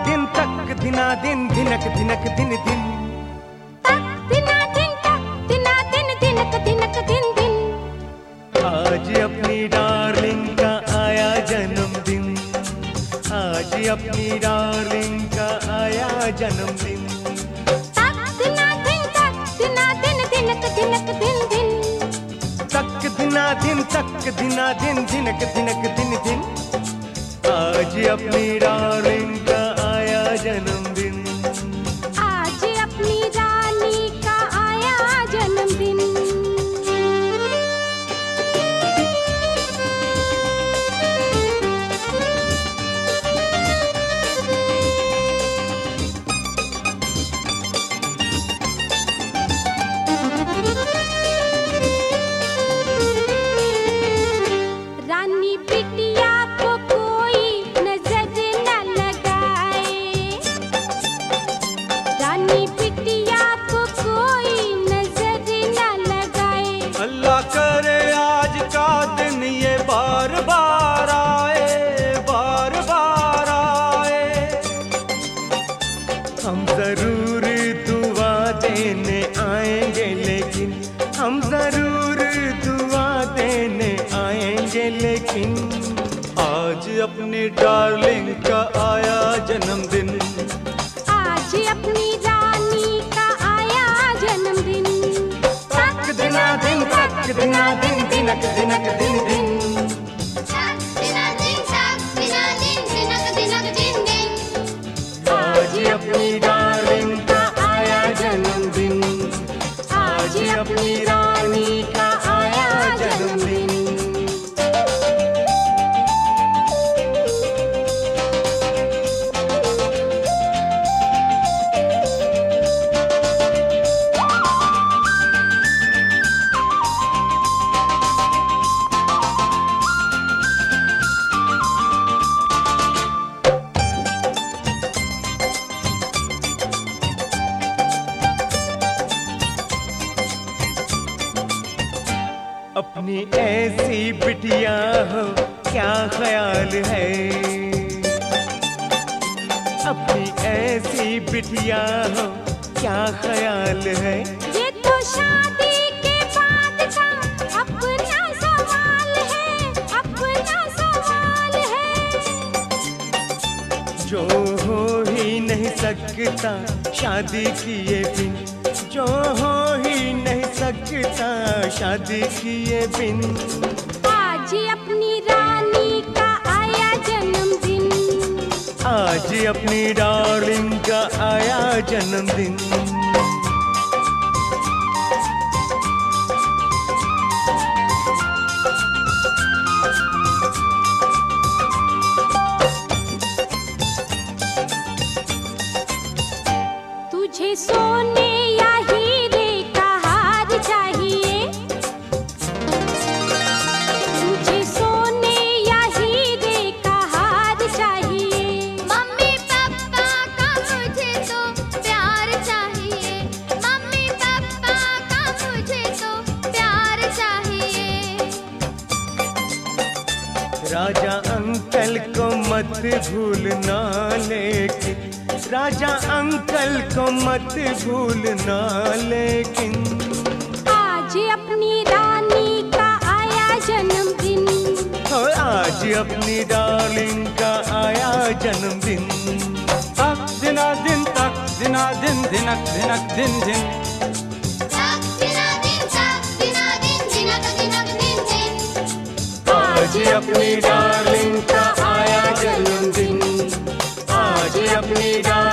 दिन तक दिना दिन धिनक धिनक दिन दिन तक दिना दिन तक दिना दिन दिनक दिनक दिन दिन। आज अपनी डार्लिंग का आया जन्मदिन, आज अपनी डार्लिंग का आया जन्मदिन। तक दिना दिन तक दिना दिन दिनक दिनक दिन दिन। तक दिना दिन तक दिना दिन धिनक धिनक दिन दिन। आज अपनी डार्लिंग का आया जन्मदिन, आज अपनी रानी का आया जन्मदिन। रानी बिटिया को कोई नजर न लगाए, रानी बिटिया को कोई नजर न लगाए। अल्लाह करे आज का दिन ये बार बार आए, बार बार आए। हम जरूर दुआ देने आएंगे, लेकिन हम जरूर दुआ देने आएंगे, लेकिन आज अपनी डार्लिंग का आया जन्मदिन, आज अपनी रानी का आया जन्मदिन। तक दिना दिन तक दिना दिन दिनक दिनक दिन दिन। तक दिना दिन तक दिना दिन दिनक दिनक दिन दिन। आज अपनी डार्लिंग का आया जन्मदिन, आज अपनी रानी का आया जन्मदिन। अपनी ऐसी बिटिया हो क्या ख्याल है, अपनी ऐसी बिटिया हो क्या ख्याल है। ये तो शादी के बाद का अपना सवाल है, अपना सवाल है। जो हो ही नहीं सकता शादी किए बिन, जो हो ही नहीं सकता शादी किए बिन। आज अपनी रानी का आया जन्मदिन, आज अपनी डार्लिंग का आया जन्मदिन। तुझे सोने या हीरे का हार चाहिए, तुझे सोने या हीरे का हार चाहिए। मम्मी पापा का मुझे तो प्यार चाहिए, मम्मी पापा का मुझे तो प्यार चाहिए। राजा अंकल को मत भूलना, लेकिन राजा अंकल को मत भूलना, लेकिन आज अपनी रानी का आया जन्मदिन, आज अपनी डार्लिंग का आया जन्मदिन। तक दिना दिन तक दिना दिन धिनक धिनक दिन दिन। तक दिना दिन दिनक दिनक दिन दिन। आज अपनी डार्लिंग का आया जन्मदिन, आज अपनी डार्लिंग